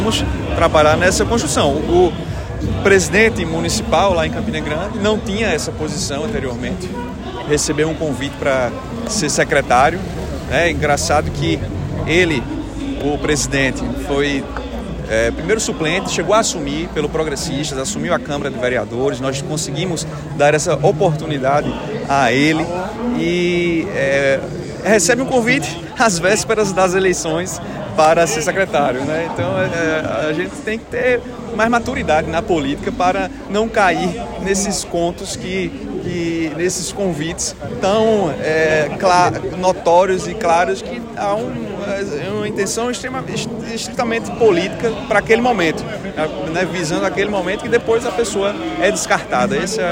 Vamos trabalhar nessa construção. O presidente municipal lá em Campina Grande não tinha essa posição anteriormente, recebeu um convite para ser secretário. É engraçado que ele, o presidente, foi primeiro suplente, chegou a assumir pelo Progressistas, assumiu a Câmara de Vereadores, nós conseguimos dar essa oportunidade a ele e recebe um convite às vésperas das eleições para ser secretário, né? Então a gente tem que ter mais maturidade na política para não cair nesses contos nesses convites tão notórios e claros que há uma intenção estritamente política para aquele momento, né? Visando aquele momento que depois a pessoa é descartada.